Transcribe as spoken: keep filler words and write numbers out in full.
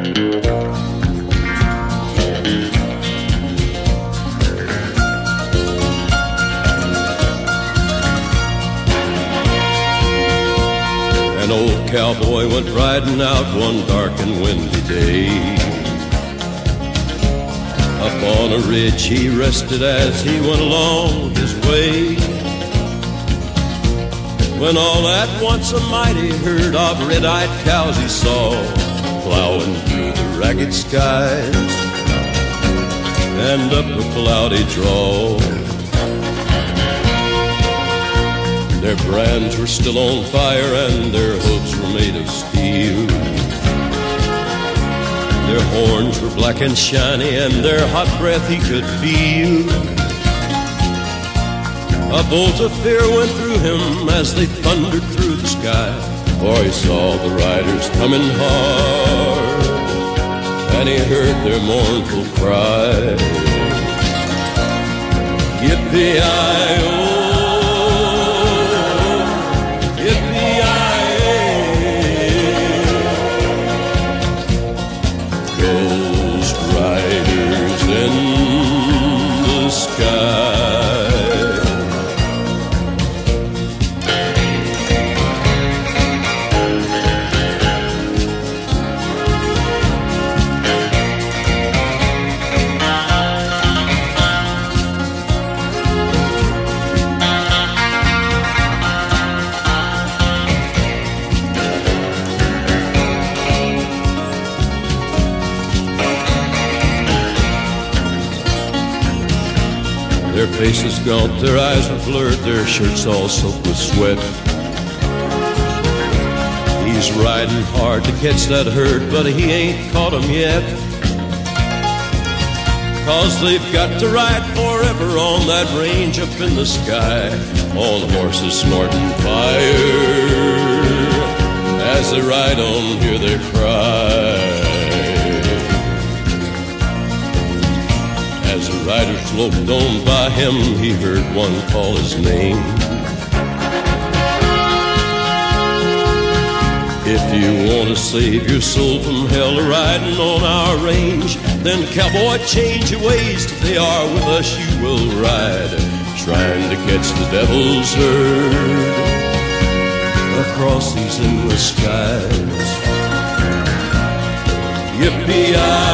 An old cowboy went riding out one dark and windy day. Up on a ridge he rested as he went along his way, when all at once a mighty herd of red-eyed cows he saw plowing through the ragged skies and up a cloudy draw. Their brands were still on fire and their hooves were made of steel. Their horns were black and shiny and their hot breath he could feel. A bolt of fear went through him as they thundered through the sky, for he saw the riders coming hard and he heard their mournful cry. Yippee-i-oh, their faces gaunt, their eyes were blurred, their shirts all soaked with sweat. He's riding hard to catch that herd, but he ain't caught 'em yet. 'Cause they've got to ride forever on that range up in the sky, on horses snorting fire. As they ride on, hear their cry. As the riders loped on by him, he heard one call his name. If you want to save your soul from hell riding on our range, then cowboy, change your ways. Today are with us you will ride, trying to catch the devil's herd across these endless skies. Yippee-i-oh.